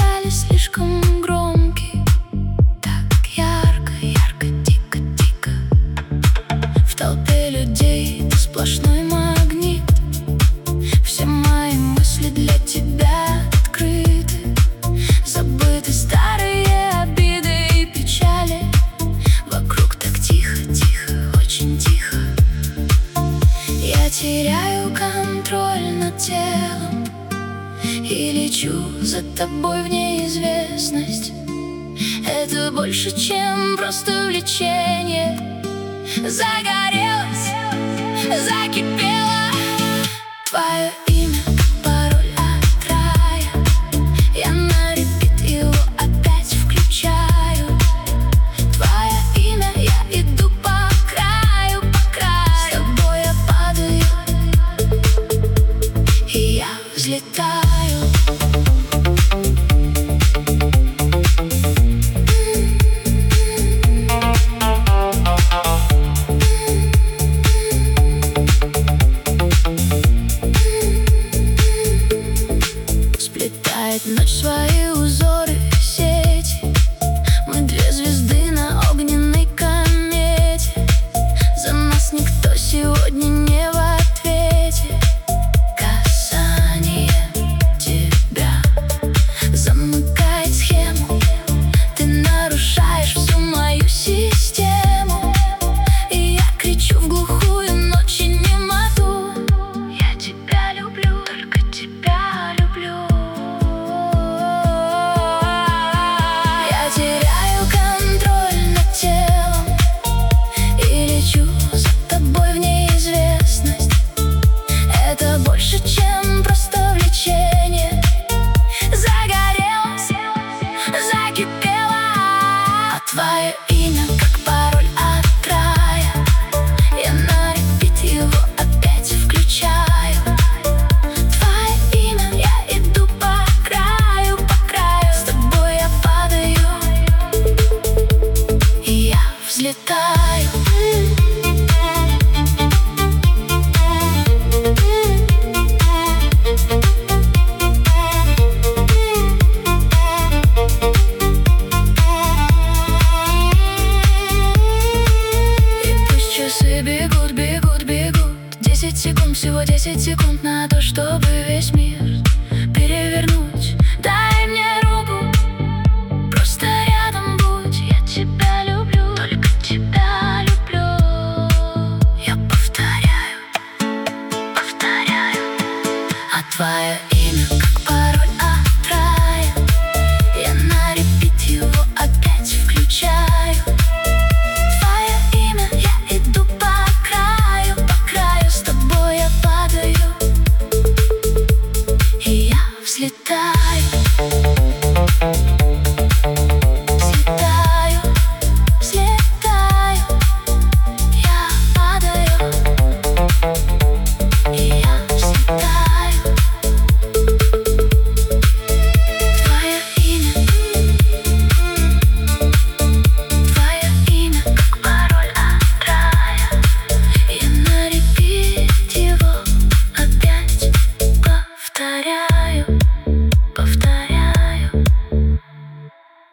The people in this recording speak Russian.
печали слишком громкий. Так ярко, ярко, дико, дико. В толпе людей ты сплошной магнит. Все мои мысли для тебя открыты. Забыты старые обиды и печали. Вокруг так тихо, тихо, очень тихо. Я теряю контроль над телом и лечу за тобой в неизвестность. Это больше, чем просто влечение. Загорелась, закипела. Твое имя как пароль от рая. Я на репит его опять включаю. Твое имя, я иду по краю, по краю. С тобой я падаю, и я взлетаю. Сплетает ночь свои узоры в сети. Мы две звезды на огненной комете. За нас никто сегодня не в ответе. Касание тебя замыкает схему. Ты нарушаешь всю мою систему. И я кричу в глухую ночь и немоту. Я тебя люблю, только тебя люблю. Я теряю контроль над телом и лечу за тобой в неизвестность. Это больше, чем просто влечение. Загорелась, закипела. Твое имя как пароль от рая. Я на репит его опять включаю. Твое имя, я иду по краю, по краю. С тобой я падаю, и я взлетаю. Часы бегут, бегут, бегут. 10 секунд, всего 10 секунд на то, чтобы